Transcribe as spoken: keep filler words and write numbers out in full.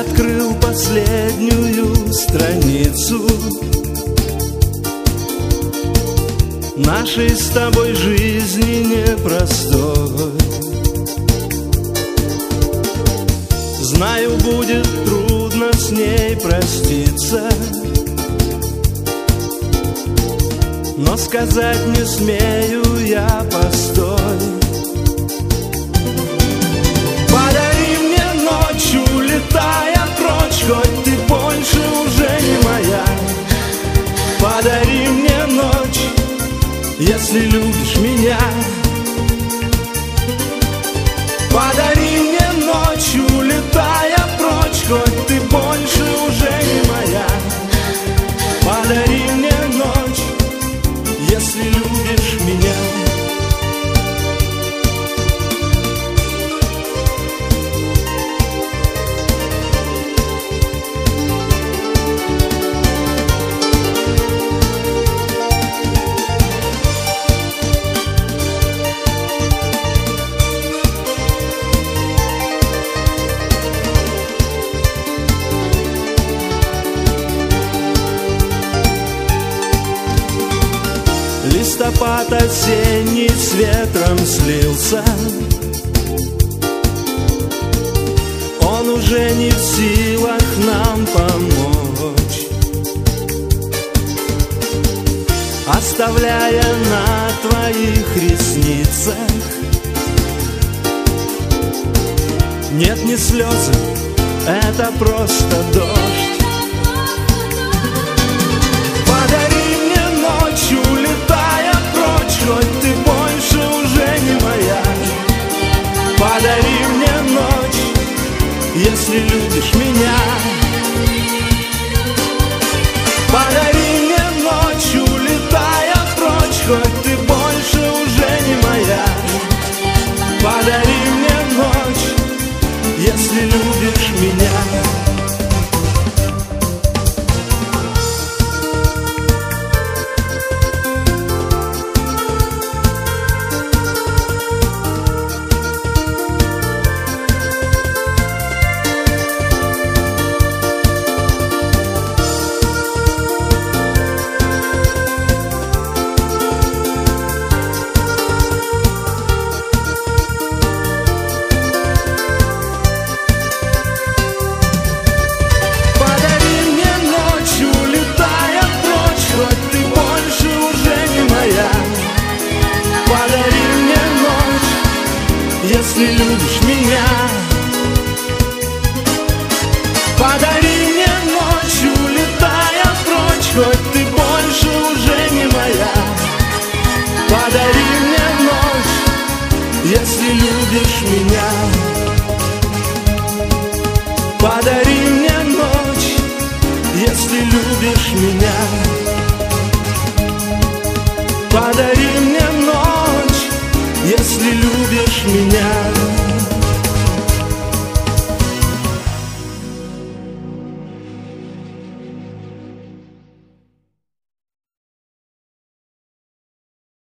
открыл последнюю страницу нашей с тобой жизни непростой. Знаю, будет трудно с ней проститься, но сказать не смею я постой. Подари мне ночь, улетая прочь, хоть ты больше уже не моя. Подари мне ночь, если любишь меня. Подари мне ночь, улетая прочь, хоть ты больше уже не моя. Подари мне ночь, если любишь меня. Листопад осенний с ветром слился, он уже не в силах нам помочь, оставляя на твоих ресницах нет ни слезы, это просто дождь. Подари мне ночь, улетая прочь, хоть ты больше уже не моя. Подари мне ночь, если любишь меня. Подари мне ночь, улетая прочь, хоть ты больше уже не моя. Подари мне ночь, если любишь меня. Если любишь меня, подари мне ночь, улетая прочь, хоть ты больше уже не моя. Подари мне ночь, если любишь меня. Подари мне ночь, если любишь меня. Подари